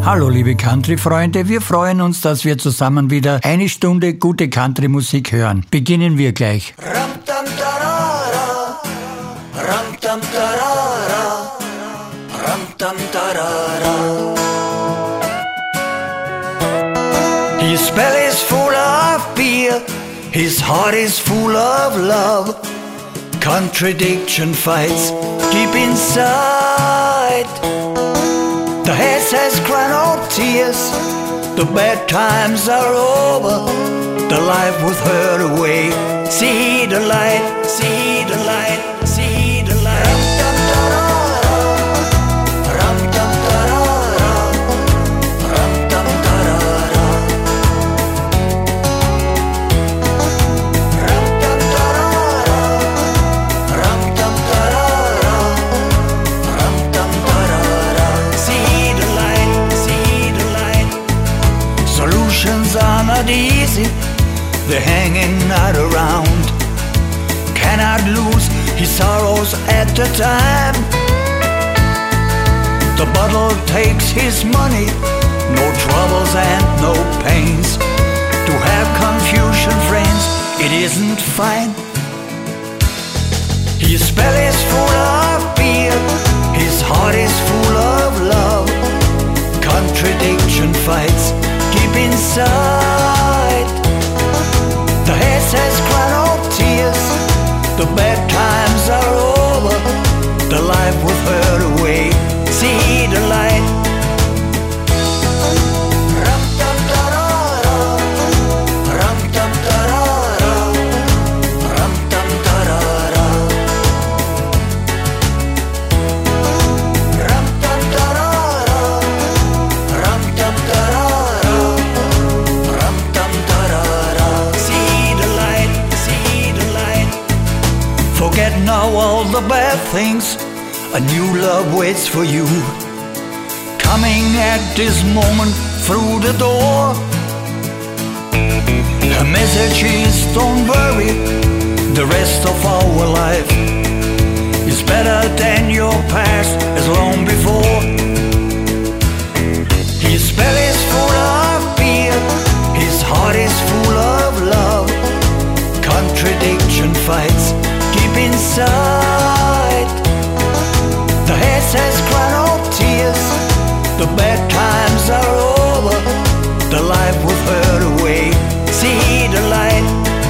Hallo liebe Country-Freunde, wir freuen uns, dass wir zusammen wieder eine Stunde gute Country-Musik hören. Beginnen wir gleich. His belly's full of beer, his heart is full of love. Contradiction fights deep inside. The head says cry no tears, the bad times are over, the life with her away. See the light, see the light, see the light. Are not easy, they're hanging out around. Cannot lose his sorrows at the time. The bottle takes his money, no troubles and no pains. To have confusion, friends, it isn't fine. His belly's full of beer, his heart is full of love. Contradiction fights deep inside. The head says cry no tears, the bad times are over, the life with her away. See the light. Forget now all the bad things, a new love waits for you. Coming at this moment through the door. Her message is don't worry, the rest of our life is better than your past as long before. His belly's full of beer, his heart is full of love. Contradiction fights deep inside. The head says cry no tears, the bad times are over, the life with her away. See the light.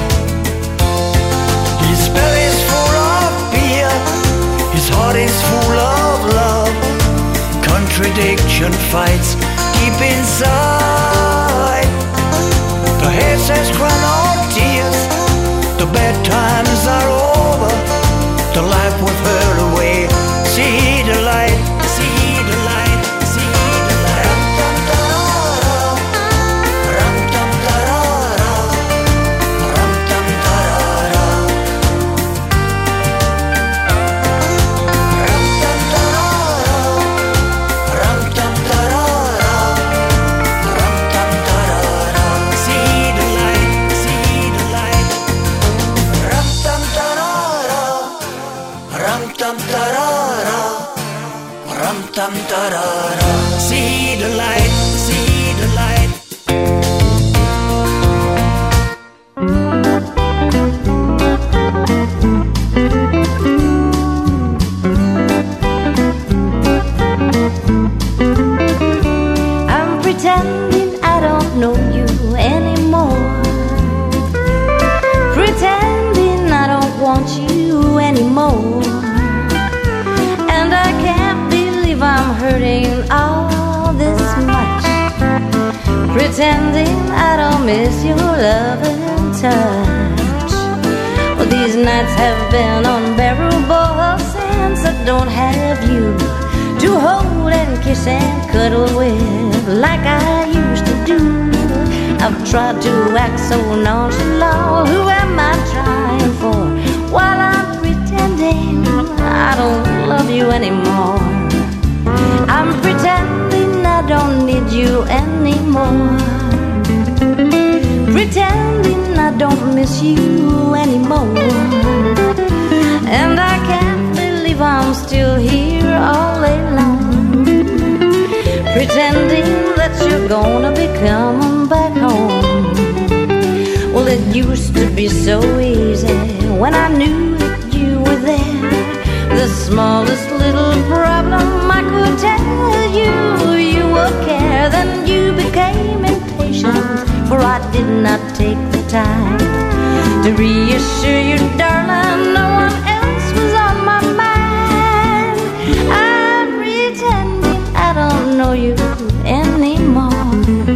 His belly's full of beer, his heart is full of love. Contradiction fights deep inside. The head says cry no tears, the bad times are over, the life with her away. See the light, see the light, see the light. Ram tam tarara, ram tam tarara, ram tam tarara, ram tam tarara, ram tam tarara. See the light, see the light. Ram tam tarara, ram tam tarara, ram tam tarara. See the light, see the light. I'm pretending I don't know you anymore. Pretending I don't want you anymore. And I can't believe I'm hurting all this much. Pretending I don't miss your love and touch. Well, these nights have been unbearable since I don't have you to hold and kiss and cuddle with like I used to do. I've tried to act so nonchalant. Who am I trying for? While I'm pretending I don't love you anymore. I'm pretending I don't need you anymore. Pretending I don't miss you anymore. And I can't believe I'm still here all alone. Pretending gonna be coming back home. Well, it used to be so easy when I knew that you were there. The smallest little problem I could tell you, you would care. Then you became impatient, for I did not take the time to reassure you, darling, no one else was on my mind. I'm pretending I don't know you anymore,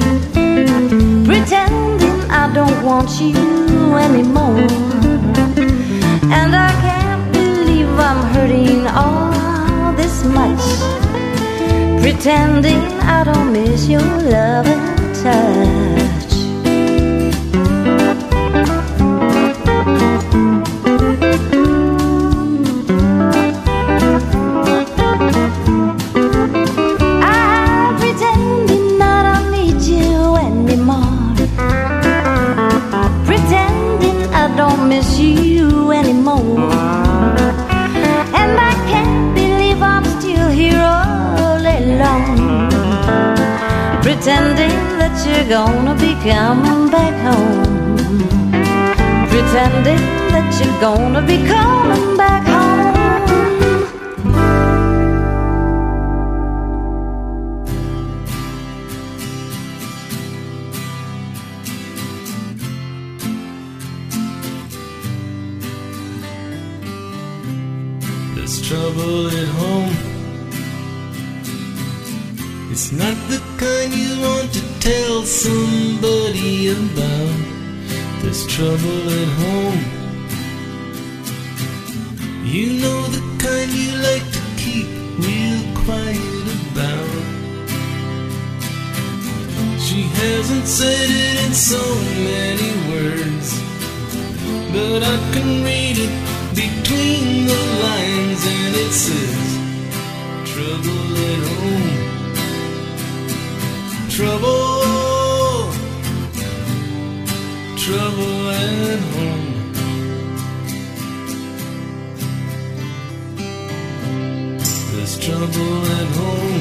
pretending I don't want you anymore. And I can't believe I'm hurting all this much, pretending I don't miss your love and touch. Miss you anymore. And I can't believe I'm still here all alone, pretending that you're gonna be coming back home, pretending that you're gonna be coming back home. Trouble at home. It's not the kind you want to tell somebody about. There's trouble at home. You know the kind you like to keep real quiet about. She hasn't said it in so many words, but I can read it between the lines, and it says, trouble at home. Trouble, trouble at home. There's trouble at home.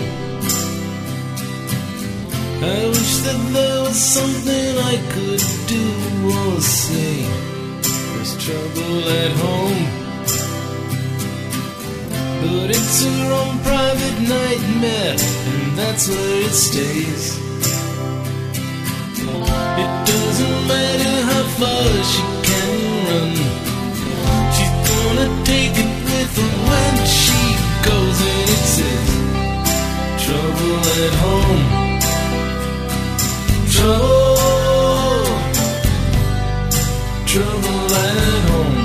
I wish that there was something I could do or say. There's trouble at home, but it's her own private nightmare, and that's where it stays. It doesn't matter how far she can run, she's gonna take it with her when she goes, and it says, trouble at home. Trouble, trouble at home.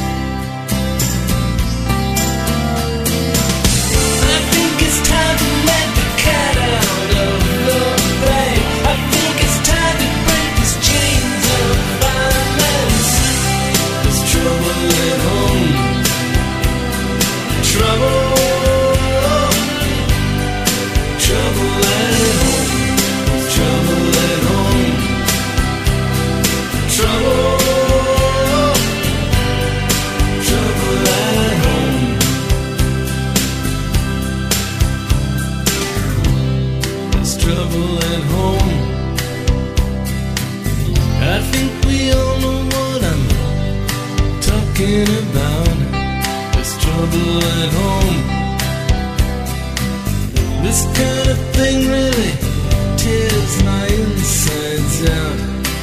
I think it's time to let the cat out of the bag. I think it's time to break these chains of violence. There's trouble at home. Trouble, trouble at home. Trouble at home. Trouble. Trouble at home. I think we all know what I'm talking about. There's trouble at home. This kind of thing really tears my insides out.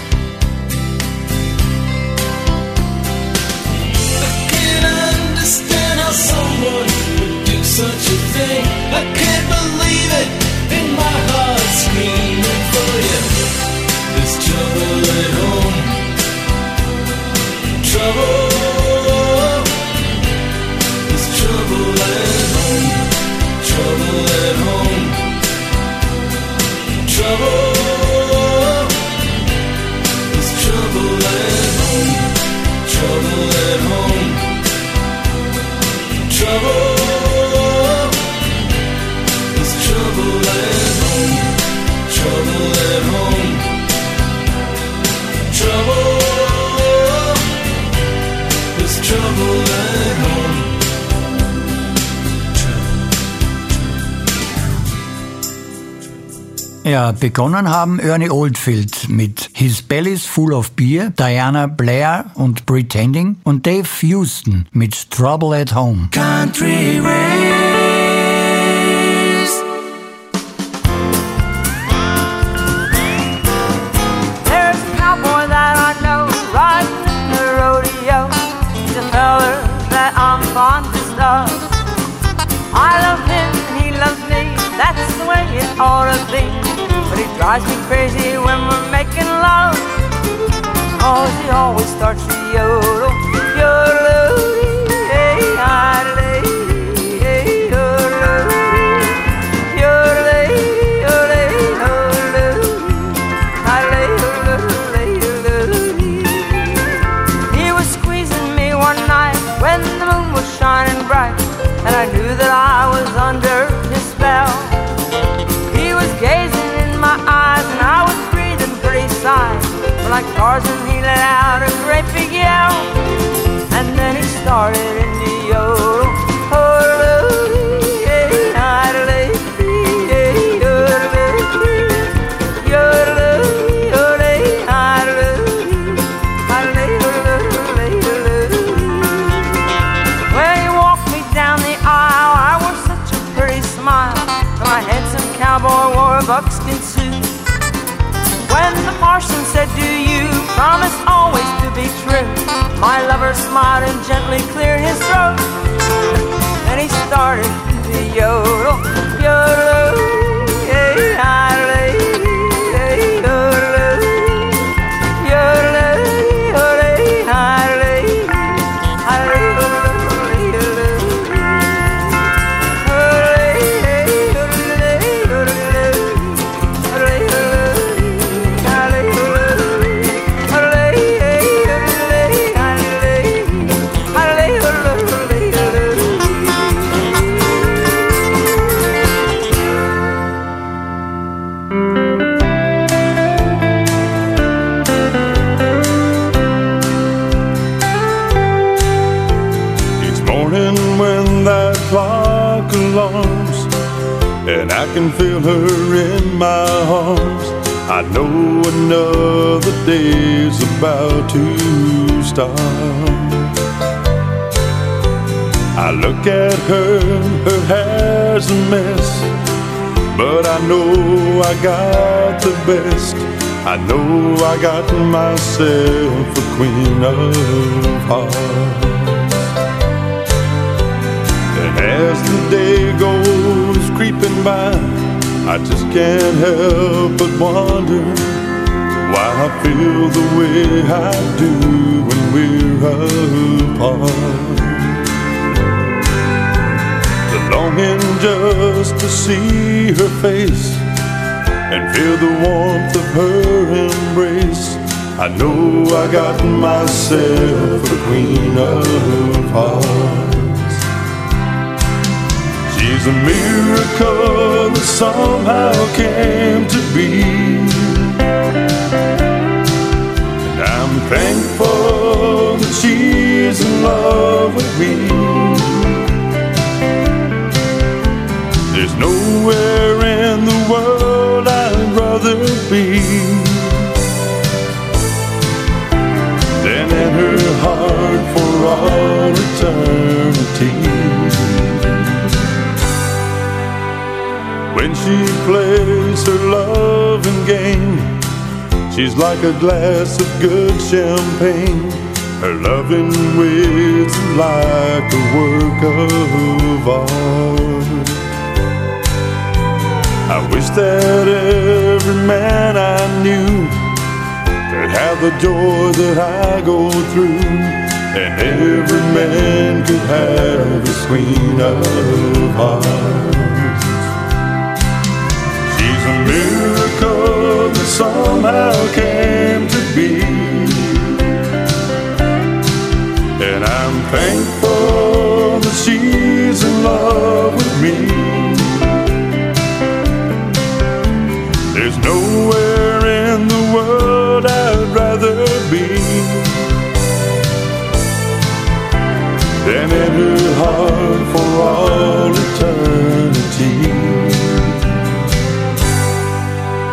I can't understand how someone would do such a thing. I can't believe it. In my heart screaming for you. There's trouble at home. Trouble. There's trouble at home. Trouble at home. Trouble. There's trouble at home. Trouble at home. Trouble. Trouble at home. Trouble at home. Trouble. There's trouble at home. Trouble. Ja, begonnen haben Ernie Oldfield mit His Belly's Full of Beer, Diana Blair und Pretending und Dave Houston mit Trouble at Home. Country ways. There's a cowboy that I know riding in the rodeo. He's a feller that I'm fondest of. I love him and he loves me. That's the way it ought to be. But he drives me crazy when we're making love. Oh, he always starts to yodel, yodel, hey, idly, hey, yodel, yodel, yodel, yodel, idly, yodel, yodel. He was squeezing me one night when the moon was shining bright, and I knew that I was under his spell. He was gazing in my eyes and I was breathing pretty sighs. But like Tarzan he let out a great big yell, and then he started in the yodel. When he walked me down the aisle, I wore such a pretty smile. My handsome cowboy wore a buckskin suit. When the parson said, "Do you promise always to be true?" my lover smiled and gently cleared his throat. Then he started to yodel, yodel, hey, idly, hey, yodel, yodel, yodel, idly, idly, yodel, clock alarms, and I can feel her in my arms. I know another day's about to start. I look at her, her hair's a mess, but I know I got the best. I know I got myself a queen of hearts. As the day goes creeping by, I just can't help but wonder why I feel the way I do when we're apart. The longing just to see her face and feel the warmth of her embrace. I know I got myself a queen of hearts. She's a miracle that somehow came to be, and I'm thankful that she's in love with me. There's nowhere in the world I'd rather be than in her heart for all eternity. When she plays her loving game, she's like a glass of good champagne. Her loving ways are like a work of art. I wish that every man I knew could have the joy that I go through, and every man could have a queen of hearts. A miracle that somehow came to be, and I'm thankful that she's in love with me. There's nowhere in the world I'd rather be than in her heart for all eternity.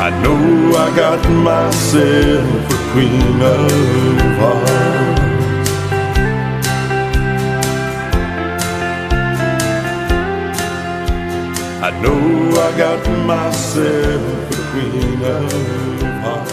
I know I got myself a queen of hearts. I know I got myself a queen of hearts.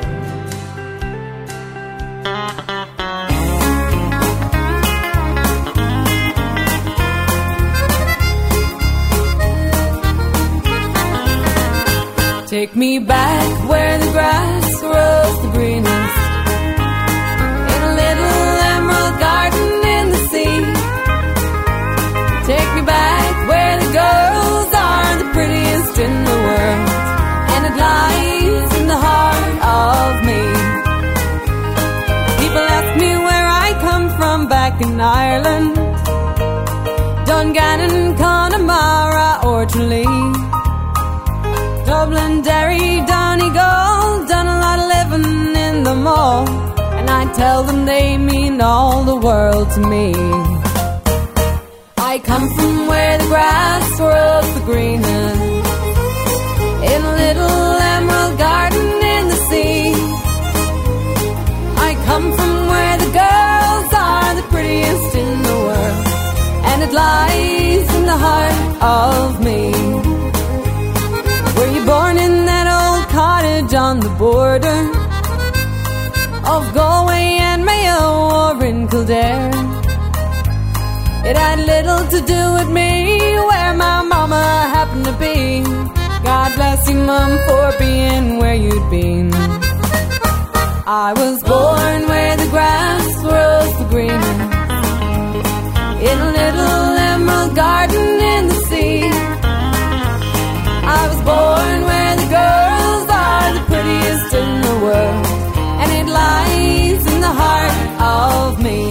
Take me back where the grass grows the greenest, in a little emerald garden in the sea. Take me back where the girls are the prettiest in the world, and it lies in the heart of me. People ask me where I come from back in Ireland, Dungannon, Connemara or Tralee, Dublin, Derry, Donegal, done a lot of living in them all, and I tell them they mean all the world to me. I come from where the grass grows the greenest, in a little emerald garden in the sea. I come from where the girls are the prettiest in the world, and it lies in the heart of me. Were you born in that old cottage on the border of Galway and Mayo or in Kildare? It had little to do with me where my mama happened to be. God bless you, Mum, for being where you'd been. I was born where the grass grows the greenest, in a little emerald garden in the sea. I was born where the girls are the prettiest in the world, and it lies in the heart of me.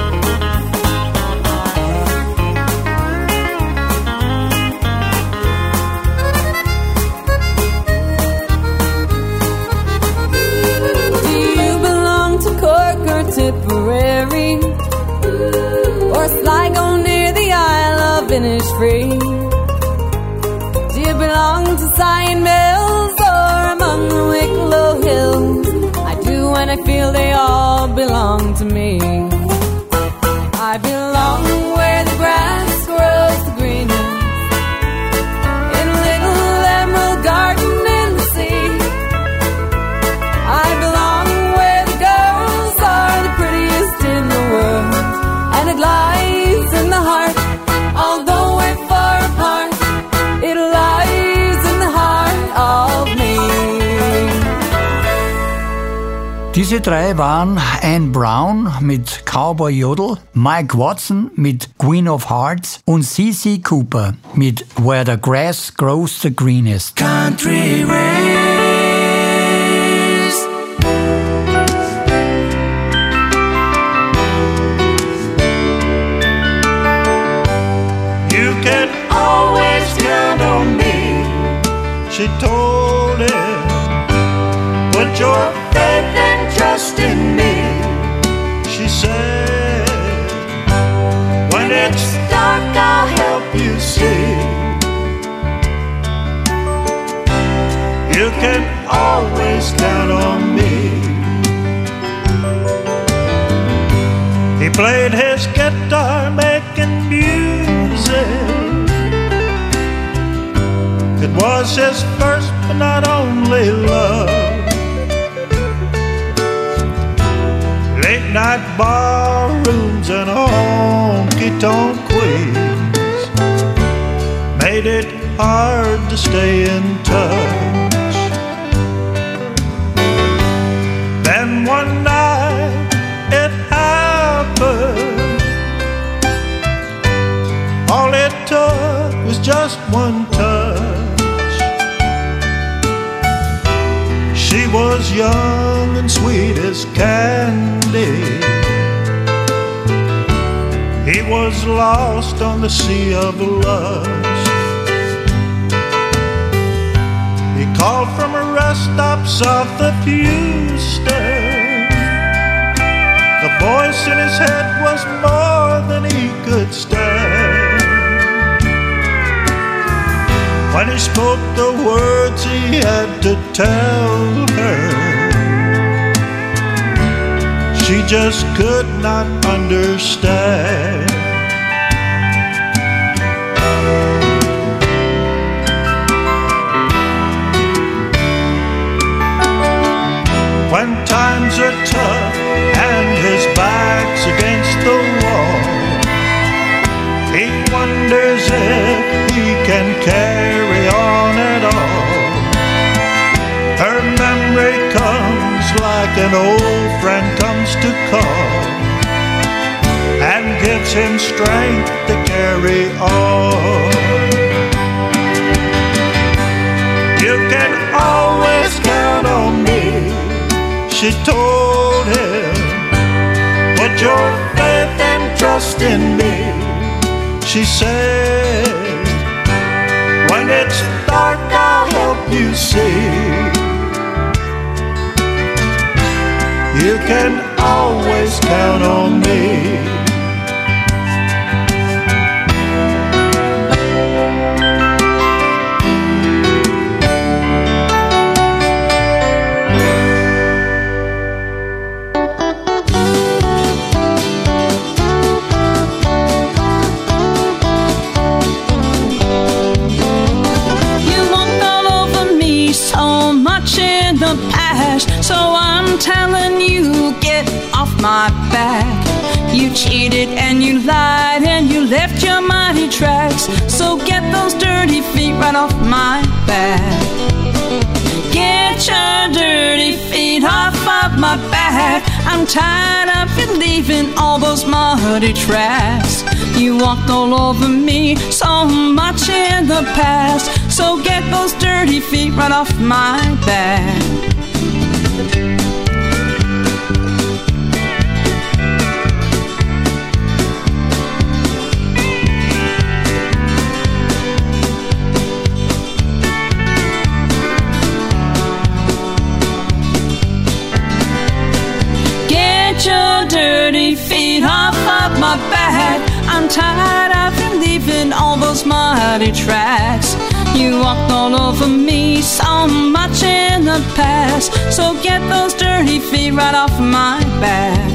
Do you belong to Cork or Tipperary, or Sligo near the Isle of Innisfree? Do you belong to Sion Mills or among the Wicklow Hills? I do, and I feel they all belong to me. I belong where the grass grows the greenest, in a little emerald garden in the sea. I belong where the girls are the prettiest in the world, and it lies in the heart, although we're far apart. It lies in the heart of me. Diese drei waren Anne Brown mit Cowboy Yodel, Mike Watson mit Queen of Hearts und C.C. Cooper mit Where the Grass Grows the Greenest. Country raised, you can always count on me, she told him. Put your faith and trust in me, she said. When it's dark, I'll help you see. You can always count on me. He played his guitar making music. It was his first but not only love. Late night bar rooms and honky-tonk queens made it hard to stay in touch. Then one night it happened. All it took was just one touch. She was young and sweet as candy. He was lost on the sea of lust. He called from a rest stop south of Houston. The voice in his head was more than he could stand. when he spoke the words he had to tell her. She just could not understand. When times are tough and his back's against the wall, he wonders if he can carry on at all. Her memory comes like an old friend comes to call, and gives him strength to carry on. You can always count on me, she told him. Put your faith and trust in me, she said. When it's dark, I'll help you see. You can always count on me. So I'm telling you, get off my back. You cheated and you lied and you left your muddy tracks. So get those dirty feet right off my back. Get your dirty feet off of my back. I'm tired of you leaving all those muddy tracks. You walked all over me so much in the past. So get those dirty feet right off my back. Get your dirty feet off of my back. I'm tired of you leaving all those muddy tracks. You walked all over me so much in the past. So get those dirty feet right off my back.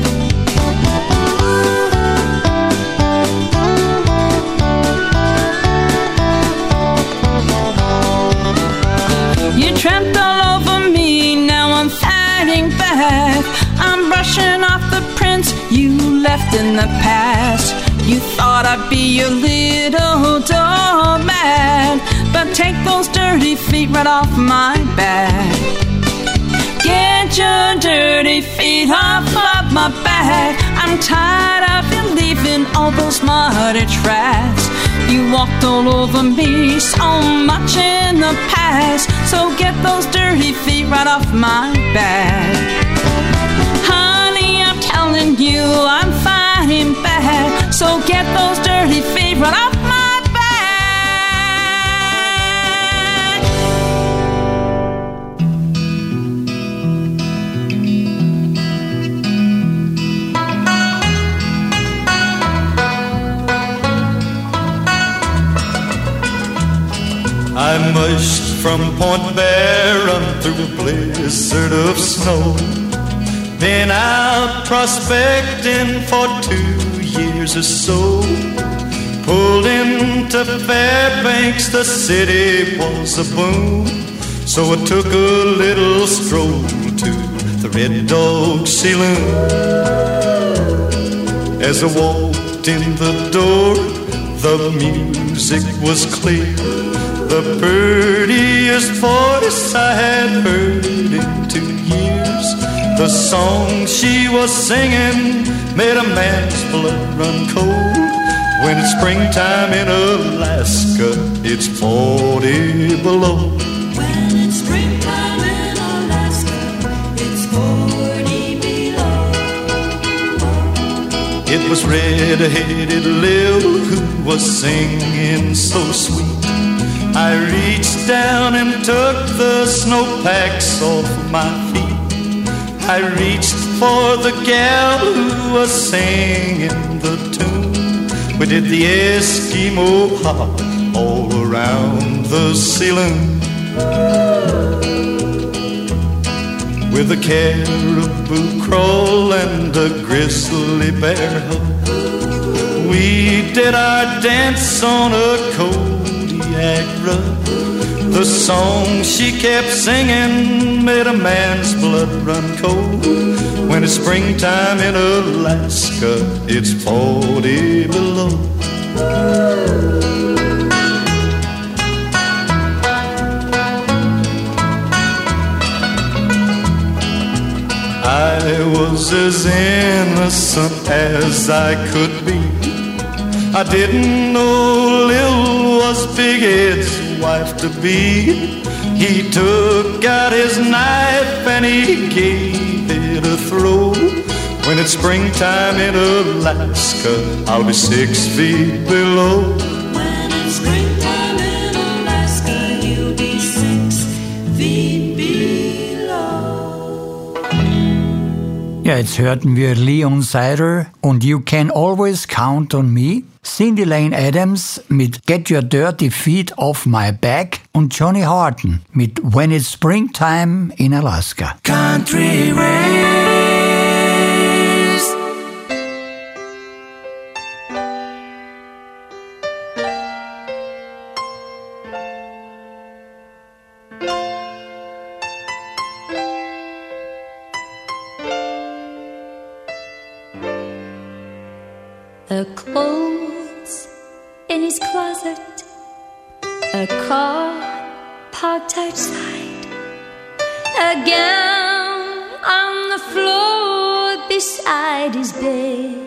You tramped all over me, now I'm fighting back. I'm brushing off the prints you left in the past. You thought I'd be your little doormat, but take those dirty feet right off my back. Get your dirty feet off of my back. I'm tired of you leaving all those muddy tracks. You walked all over me so much in the past. So get those dirty feet right off my back. Honey, I'm telling you, I'm fighting back. So get those dirty feet right off my back. I mushed from Point Barren through a blizzard of snow, been out prospecting for 2 years or so. Pulled into Fairbanks, the city was a boom, so I took a little stroll to the Red Dog Saloon. As I walked in the door, the music was clear, the prettiest voice I had heard in 2 years. The song she was singing made a man's blood run cold. When it's springtime in Alaska, it's 40 below. When it's springtime in Alaska, it's 40 below. It was red-headed Lil who was singing so sweet. I reached down and took the snowpacks off of my feet. I reached for the gal who was singing the tune. We did the Eskimo hop all around the ceiling with a caribou crawl and a grizzly bear hug. We did our dance on a Kodiak rug. The song she kept singing made a man's blood run cold. When it's springtime in Alaska, it's 40 below. I was as innocent as I could be. I didn't know Lil was Big Ed's wife-to-be. He took out his knife and he gave it a throw. When it's springtime in Alaska, I'll be 6 feet below. When it's springtime in Alaska, you'll be 6 feet below. Ja, jetzt hörten wir Leon Sider und You Can Always Count on Me, Cindy Lane Adams mit Get Your Dirty Feet Off My Back und Johnny Horton mit When It's Springtime in Alaska. Country Race. The clothes in his closet, a car parked outside, a gown on the floor beside his bed.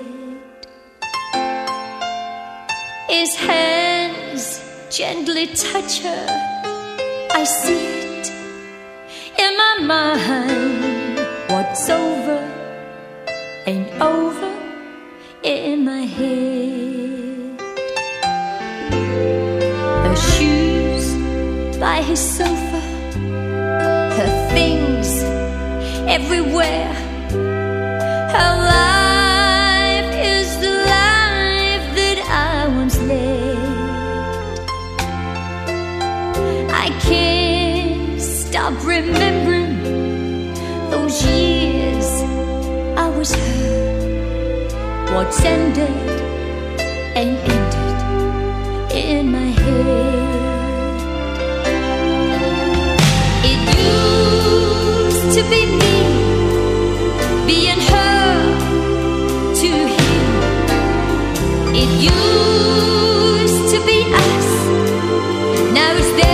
His hands gently touch her, I see it in my mind. What's over ain't over in my head. Her shoes by his sofa, her things everywhere. Her life is the life that I once led. I can't stop remembering those years I was her. What's ended and ended in my head. It used to be me being her to him. It used to be us, now it's them.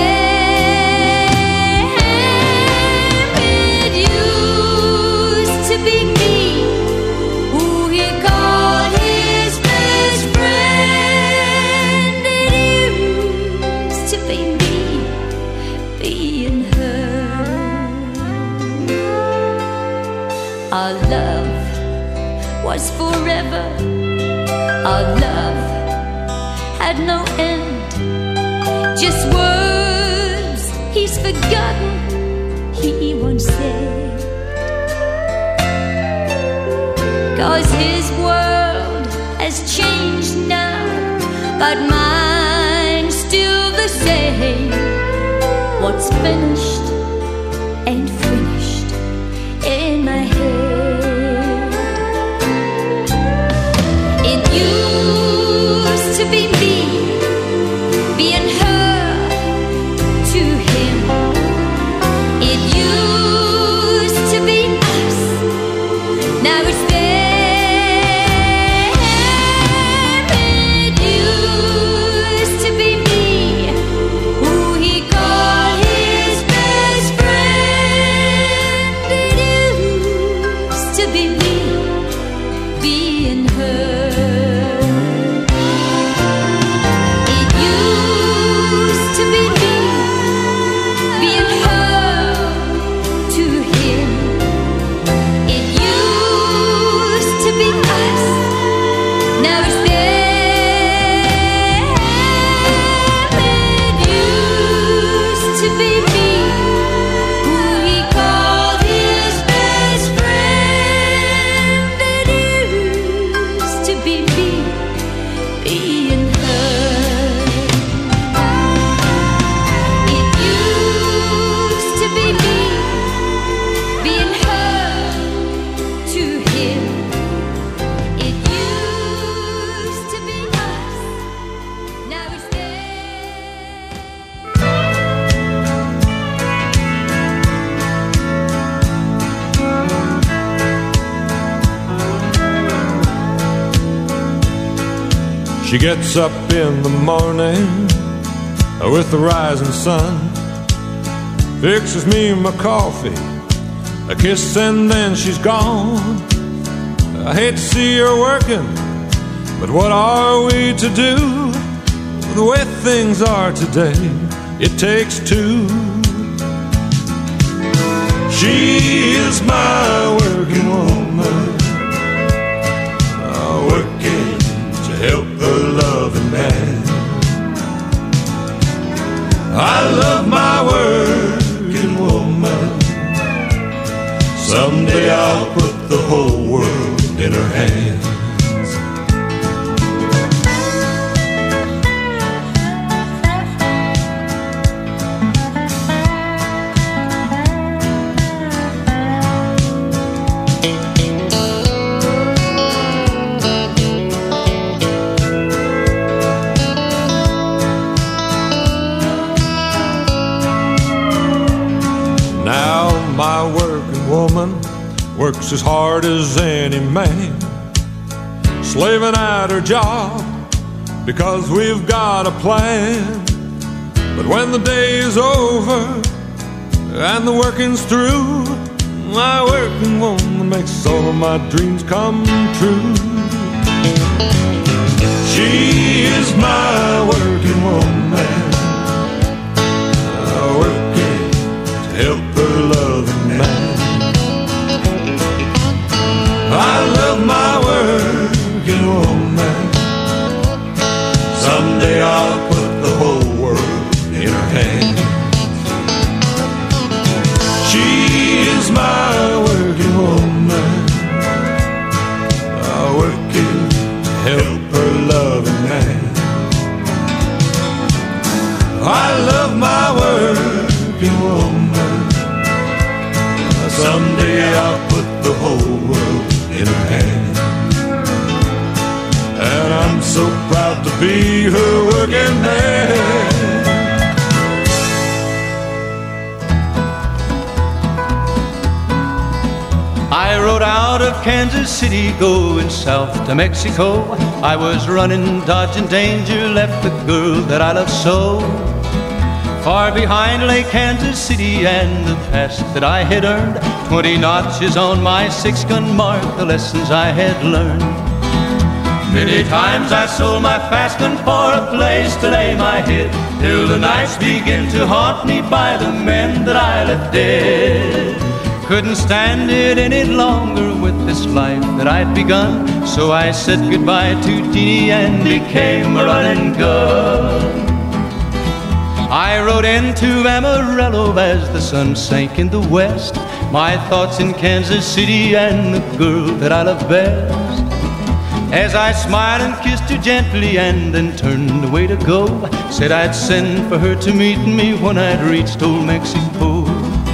It used to be me who he called his best friend. It used to be me being her. Our love was forever. Our love had no end. Just words he's forgotten, he once said. 'Cause his world has changed now, but mine's still the same. What's finished ain't finished in my head. It used to be me being her to him. It used to be us, now it's them. It used to be me who he called his best friend. She gets up in the morning with the rising sun, fixes me my coffee, a kiss and then she's gone. I hate to see her working, but what are we to do? The way things are today, it takes two. She is my working woman, working to help her loving man. I love my working woman. Someday I'll put the whole world in her hands. My working woman works as hard as any man, slaving at her job because we've got a plan. But when the day is over and the working's through, my working woman makes all of my dreams come true. She is my working woman, working to help her loving man. I love my working woman. Someday I'll put the whole world in her hands. She is my working woman, working to help her loving man. I love my working woman. Someday I'll put the whole world in her hands. And I'm so proud to be her working man. I rode out of Kansas City going south to Mexico. I was running, dodging danger, left the girl that I love so. Far behind lay Kansas City and the past that I had earned. 20 notches on my 6-gun mark, the lessons I had learned. Many times I sold my fast gun for a place to lay my head, till the nights begin to haunt me by the men that I left dead. Couldn't stand it any longer with this life that I'd begun, so I said goodbye to Jeannie and became a running gun. I rode into Amarillo as the sun sank in the west, my thoughts in Kansas City and the girl that I love best. As I smiled and kissed her gently and then turned away to go, said I'd send for her to meet me when I'd reached old Mexico.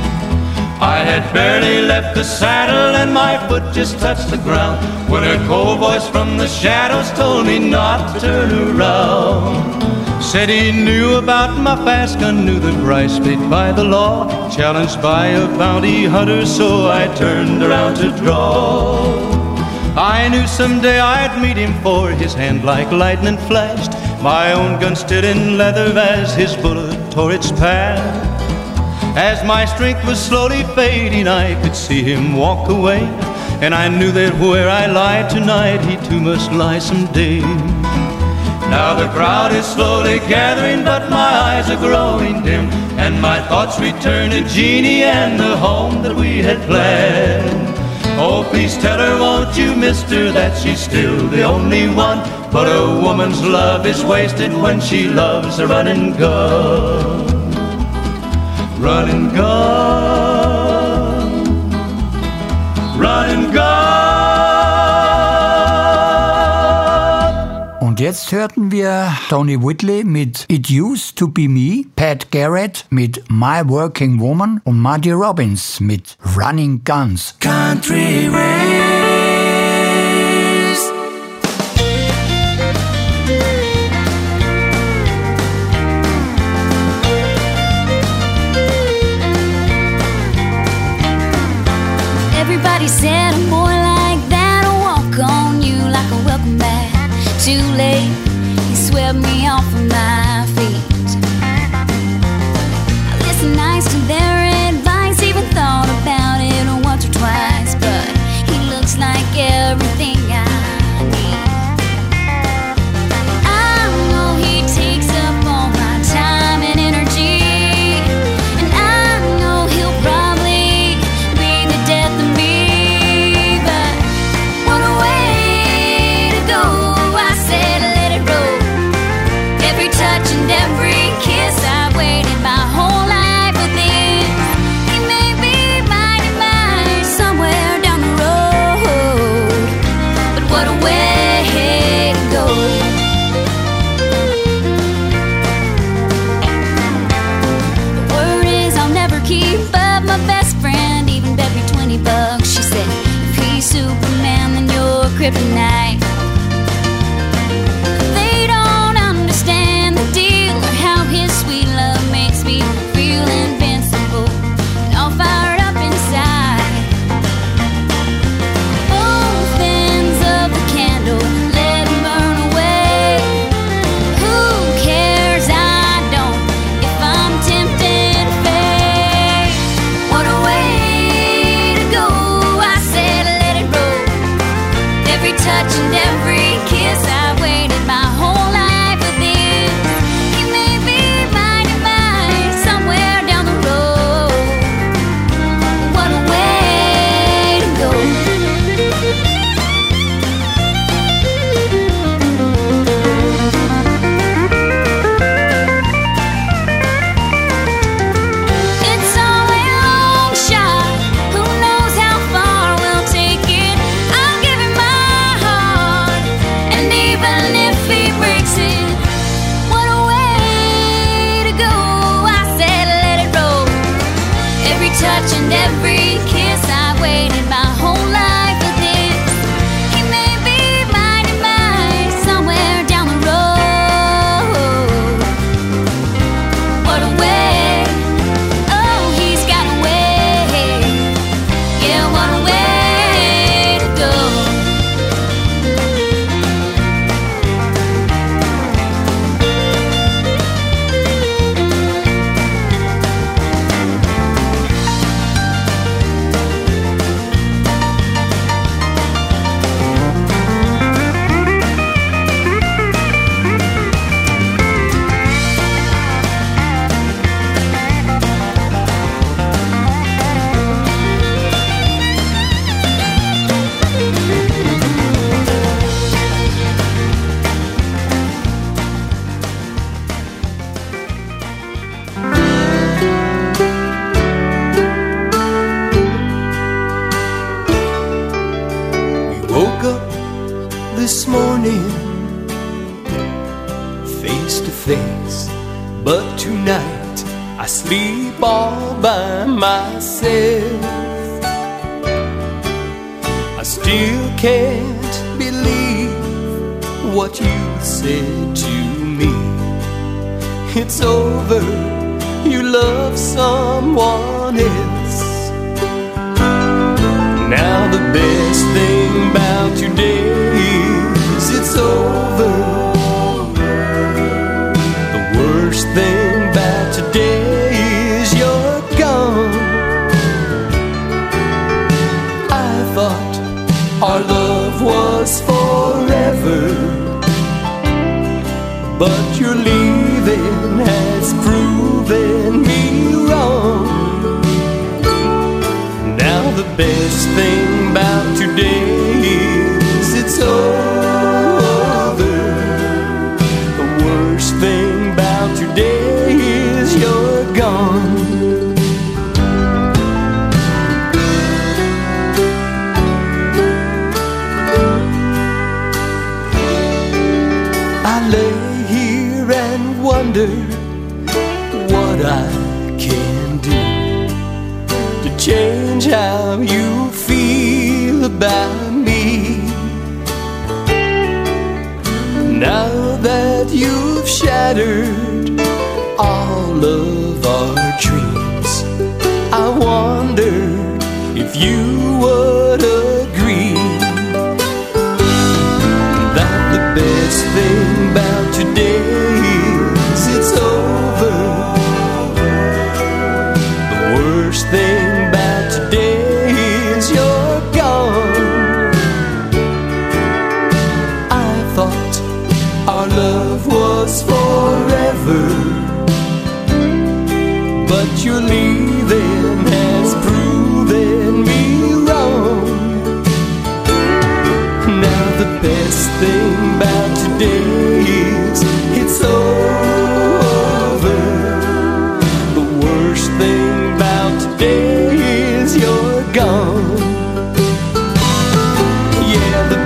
I had barely left the saddle and my foot just touched the ground, when a cold voice from the shadows told me not to turn around. Said he knew about my fast gun, knew the price paid by the law, challenged by a bounty hunter, so I turned around to draw. I knew someday I'd meet him, for his hand like lightning flashed, my own gun stood in leather as his bullet tore its path. As my strength was slowly fading, I could see him walk away, and I knew that where I lie tonight, he too must lie someday. Now the crowd is slowly gathering, but my eyes are growing dim, and my thoughts return to Jeannie and the home that we had planned. Oh, please tell her, won't you, mister, that she's still the only one, but a woman's love is wasted when she loves a running gun. Running gun, running gun. Und jetzt hörten wir Tony Whitley mit It Used to Be Me, Pat Garrett mit My Working Woman und Marty Robbins mit Running Guns. Country Ways. Everybody said a boy like that'll walk on you like a welcome back too late. He swept me off of my feet. I listened nice to their advice, even thought about it once or twice, but he looks like everything I need. I know he takes up all my time and energy, and I know he'll probably be the death of me, but what a way to go. I said let it roll. Every touch and every kiss, I waited my whole life for this. He may be mine and mine somewhere down the road, but what a way to go. The word is I'll never keep up. My best friend even bet me $20. She said, if he's Superman, then you're kryptonite. They don't understand the deal or how his sweet love makes me feel invincible and all fired up inside. Both ends of the candle, let 'em burn away. Who cares? I don't. If I'm tempted fate, what a way to go. I said let it roll. Every touch and every kiss, I waited my whole life for this. He may be mine and mine somewhere down the road. What a way to go. It's all a long shot. Who knows how far we'll take it? I'll give him my heart, and even if he breaks it, what a way to go. I said let it roll. Every touch and every kiss, I waited my whole life for this. He may be mine and mine somewhere down the road. What a way. Oh, he's got a way. Yeah, what a way to go. We woke up this morning face to face, but tonight I sleep all by myself. I still can't believe what you said to me. It's over, you love someone else. Now the best thing about today is it's over. The worst thing about today is you're gone. I thought our love was forever, but your leaving has proven me wrong. Now the best thing about today is it's over. The worst thing about today is you're gone. I lay here and wonder what I can do to change how you feel about me. Now that you've shattered all of our dreams, I wonder if you would agree that the best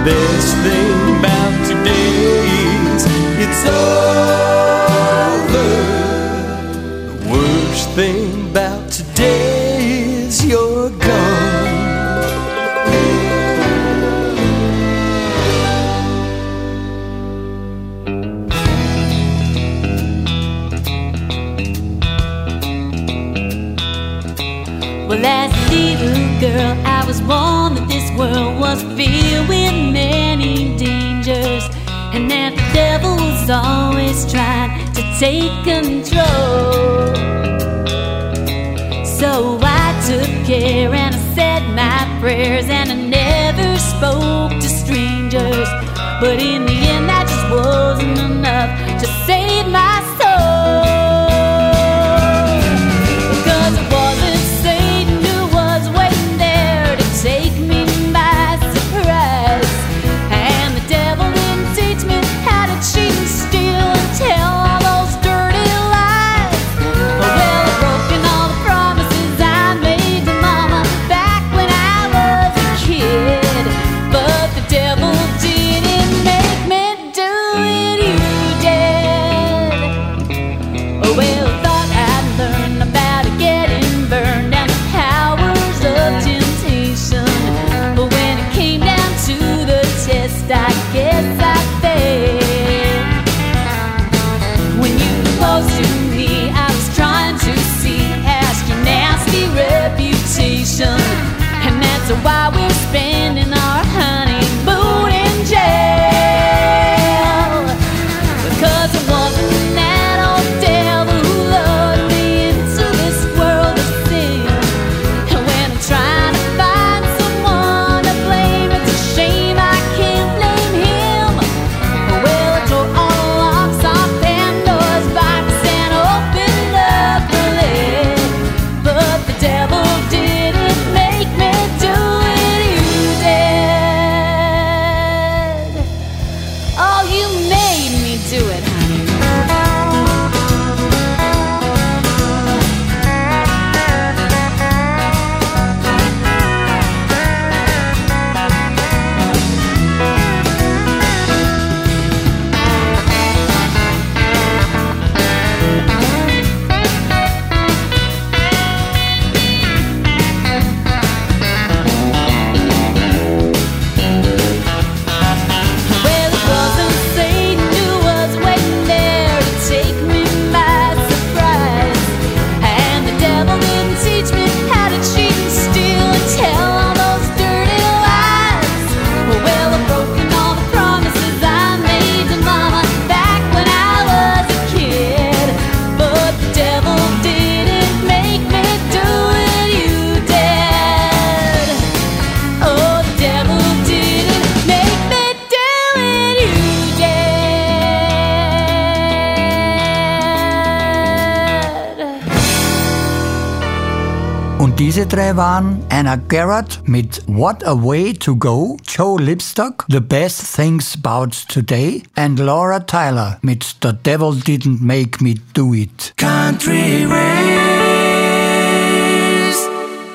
best thing about today is it's over. The worst thing about today is you're gone. Well, as a little girl, I was warned that this world was filled with many dangers, and that the devil was always trying to take control. So I took care and I said my prayers, and I never spoke to strangers. But in the end, that just wasn't enough to save my soul. Because it wasn't Satan who was waiting there to take me by surprise, and the devil didn't teach me how to cheat and steal and tell all those dirty lies. Well, I've broken all the promises I made to Mama back when I was a kid, but the devil didn't make me do it, you did. Oh, well, I thought I'd learn about getting burned and the powers of temptation, but when it came down to the test, I guess I failed. When you proposed to me, I was trying to see past your nasty reputation, and that's why we're spending our honeymoon in jail. Because it wasn't that old devil who lured me into this world of sin, and when I'm trying to find someone to blame, it's a shame I can't blame him. Well, I tore all the locks off Pandora's box and opened up the lid, but the devil didn't make me do it, you did. Oh, you made me do it, honey. Well, it wasn't Satan who was waiting there to take me by surprise, and the devil didn't teach me how to cheat and steal and tell all those dirty lies. Well, I've broken all the promises I made to Mama back when I was a kid, but the devil didn't make me do it, you did. Oh, the devil didn't make me do it, you did. Und diese drei waren Anna Garrett mit What a Way to Go, Joe Lipstock, The Best Things About Today, and Laura Tyler mit The Devil Didn't Make Me Do It. Country ways.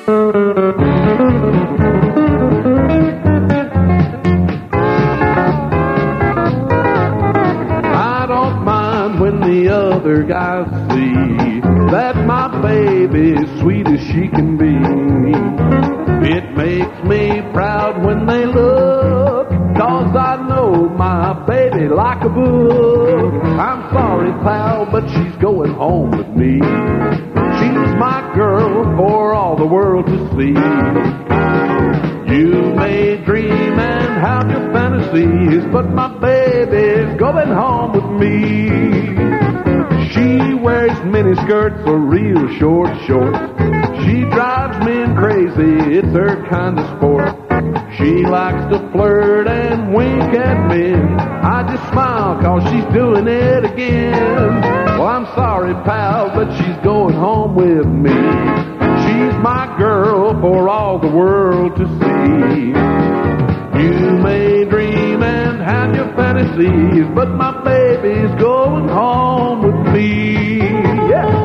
I don't mind when the other guys see that my baby's sweet as she can be. It makes me proud when they look, 'cause I know my baby like a book. I'm sorry, pal, but she's going home with me. She's my girl for all the world to see. You may dream and have your fantasies, but my baby's going home with me. She wears miniskirts or real short shorts. She drives men crazy, it's her kind of sport. She likes to flirt and wink at men. I just smile 'cause she's doing it again. Well, I'm sorry, pal, but she's going home with me. She's my girl for all the world to see. You may dream and have your fantasies, but my baby's going home with me. Yeah.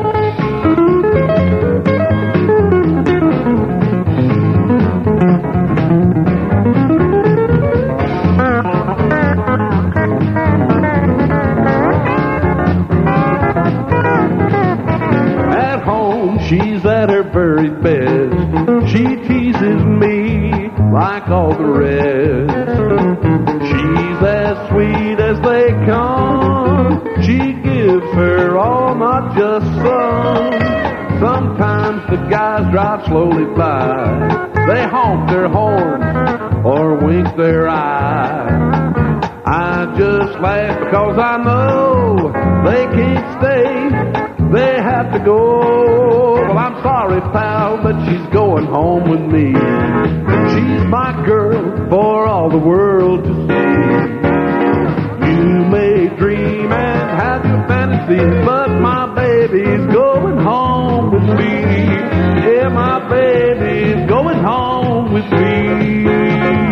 teases me like all the rest. She's as sweet as they come. She gives her all, not just some. Sometimes the guys drive slowly by. They honk their horns or wink their eye. I just laugh because I know they can't stay. They have to go. Well, I'm sorry, pal, but she's going home with me. She's my girl for all the world to see. You may dream and have your fantasies, but my baby's going home with me. Yeah, my baby's going home with me.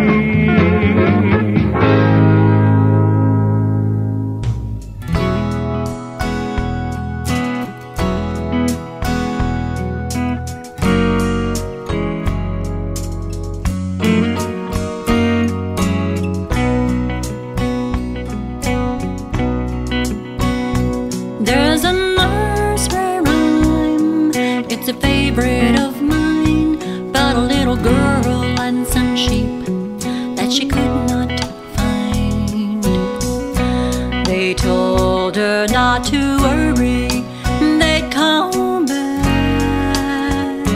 It's a favorite of mine, about a little girl and some sheep that she could not find. They told her not to worry, they'd come back.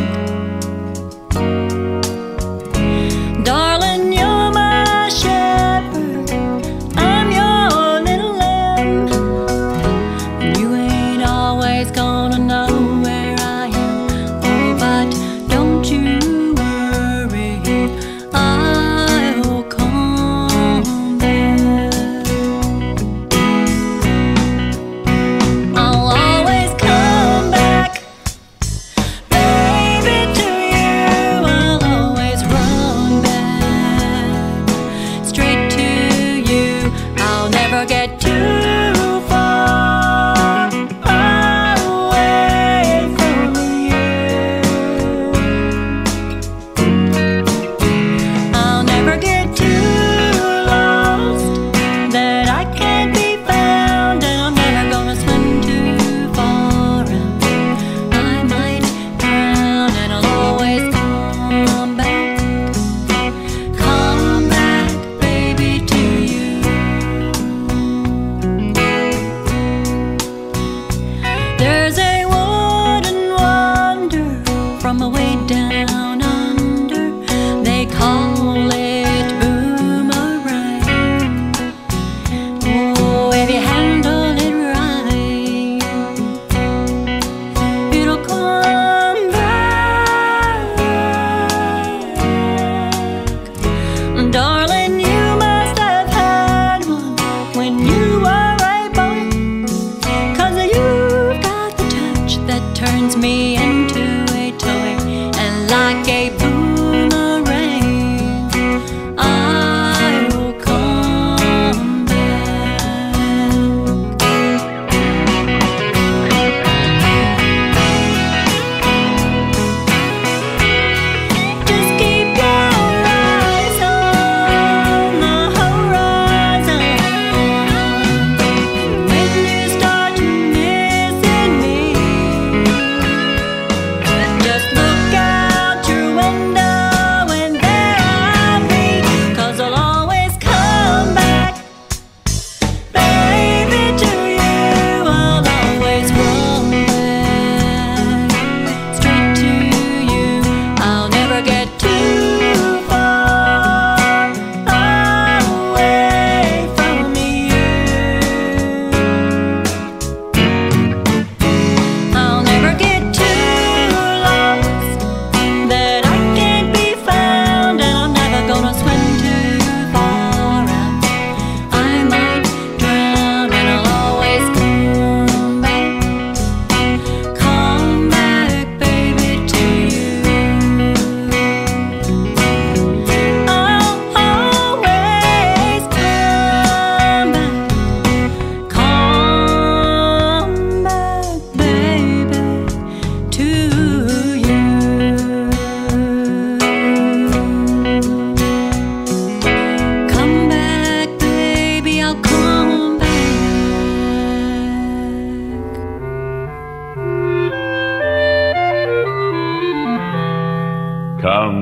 Darling, you're my shepherd, I'm your little lamb, and you ain't always gonna know where I am. But don't you worry, I'll come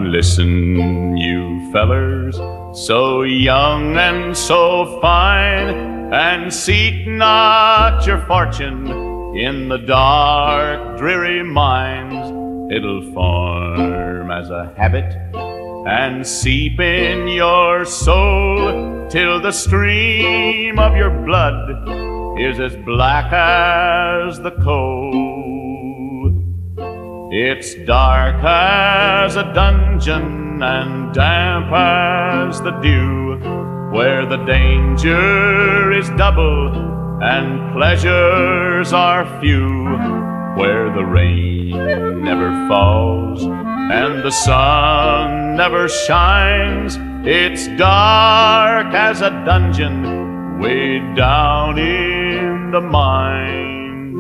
Listen, you fellers, so young and so fine, and seek not your fortune in the dark, dreary mines. It'll form as a habit and seep in your soul till the stream of your blood is as black as the coal. It's dark as a dungeon and damp as the dew, where the danger is double and pleasures are few, where the rain never falls and the sun never shines. It's dark as a dungeon way down in the mines.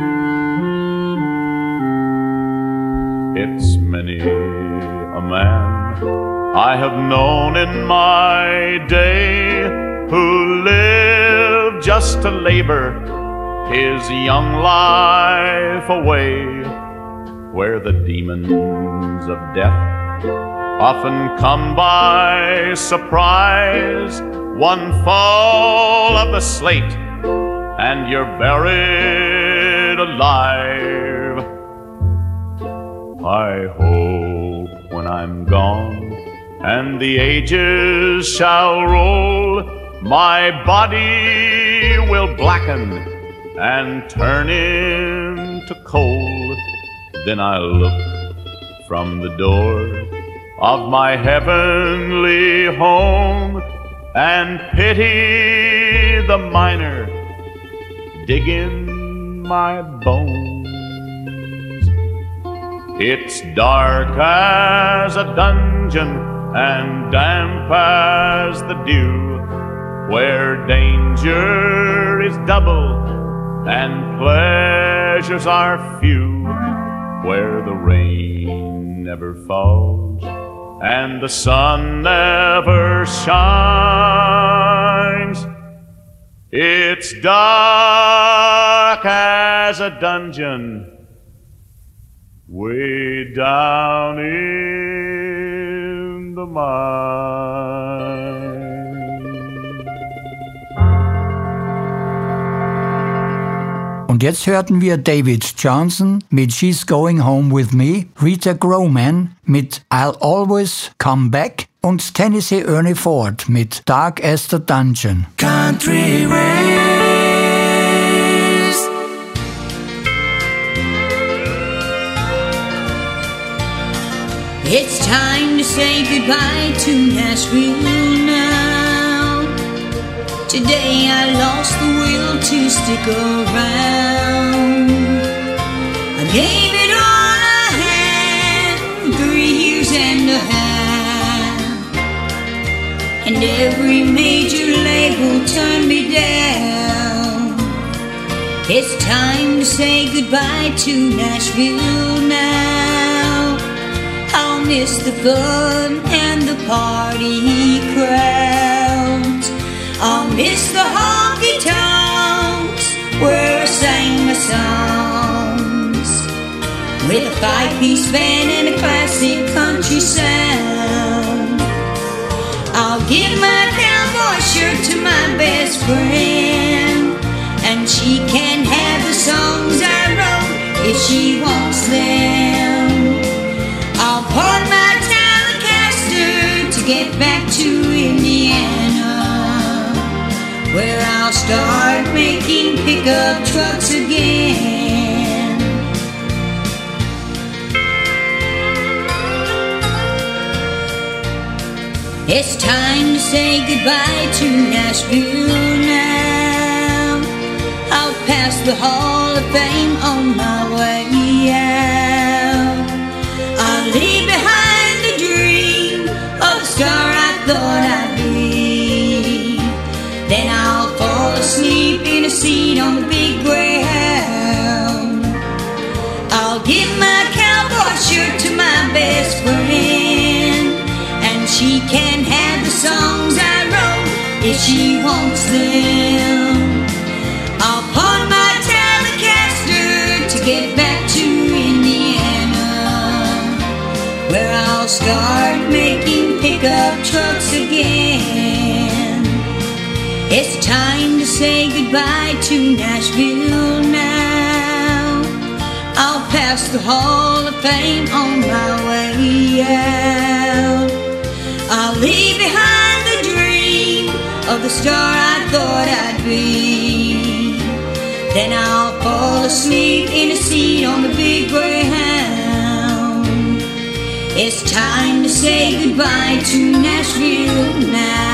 It's many a man I have known in my day who lived just to labor his young life away, where the demons of death often come by surprise. One fall of the slate and you're buried alive. I hope when I'm gone and the ages shall roll, my body will blacken and turn into coal. Then I'll look from the door of my heavenly home and pity the miner digging my bones. It's dark as a dungeon and damp as the dew, where danger is double and pleasures are few, where the rain never falls and the sun never shines. It's dark as a dungeon way down in the mine. Und jetzt hörten wir David Johnson mit She's Going Home With Me, Rita Groman mit I'll Always Come Back und Tennessee Ernie Ford mit Dark as the Dungeon. Country Ways. It's time to say goodbye to Nashville now. Today I lost the will to stick around. I gave it all I had, 3 years and a half, and every major label turned me down. It's time to say goodbye to Nashville now. I'll miss the fun and the party crowds. I'll miss the honky tonks where I sang my songs with a 5-piece band and a classic country sound. I'll give my cowboy shirt to my best friend, and she can have the songs I wrote if she wants them. I'll pawn my Telecaster to get back to Indiana, where I'll start making pickup trucks again. It's time to say goodbye to Nashville now. I'll pass the Hall of Fame on my way out. I'll leave behind the dream of the star I thought I'd be. Then I'll fall asleep in a seat on the big Greyhound. I'll give my cowboy shirt to my best friend, and she can have the songs I wrote if she wants them. I'll pawn my Telecaster to get back to Indiana, where I'll start start making pickup trucks again. It's time to say goodbye to Nashville now. I'll pass the Hall of Fame on my way out. I'll leave behind the dream of the star I thought I'd be. Then I'll fall asleep in a seat on the big Greyhound. It's time to say goodbye to Nashville now.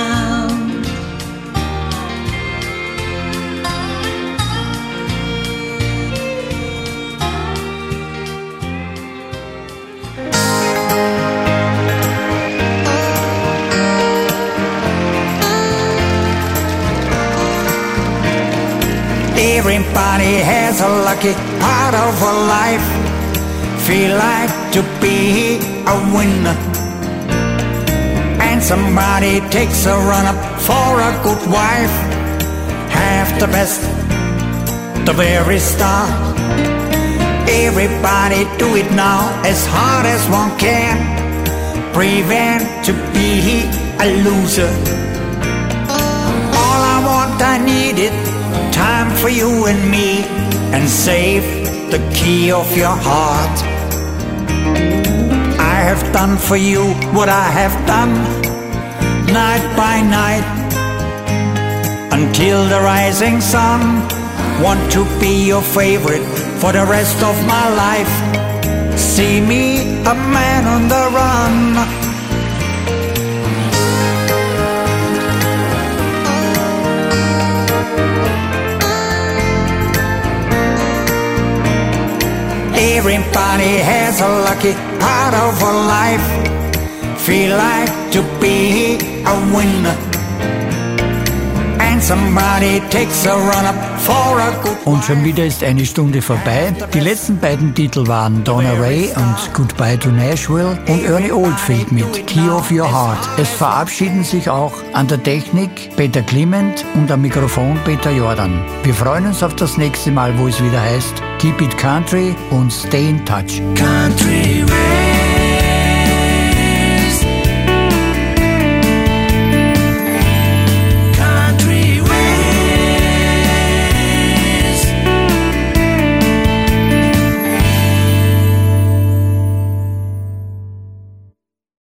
Everybody has a lucky part of a life. Feel like to be a winner. And somebody takes a run up for a good wife. Have the best, the very start. Everybody do it now as hard as one can. Prevent to be a loser. All I want, I need it. Time for you and me, and save the key of your heart. I have done for you what I have done, night by night, until the rising sun. Want to be your favorite for the rest of my life. See me, a man on the run. Everybody has a lucky part of a life. Feel like to be a winner. And somebody takes a run up for a good wife. Und schon wieder ist eine Stunde vorbei. Die letzten beiden Titel waren Donna Ray und Goodbye to Nashville und Ernie Oldfield mit Key of Your Heart. Es verabschieden sich auch an der Technik Peter Clement und am Mikrofon Peter Jordan. Wir freuen uns auf das nächste Mal, wo es wieder heißt Keep It Country und Stay in Touch. Country Ray.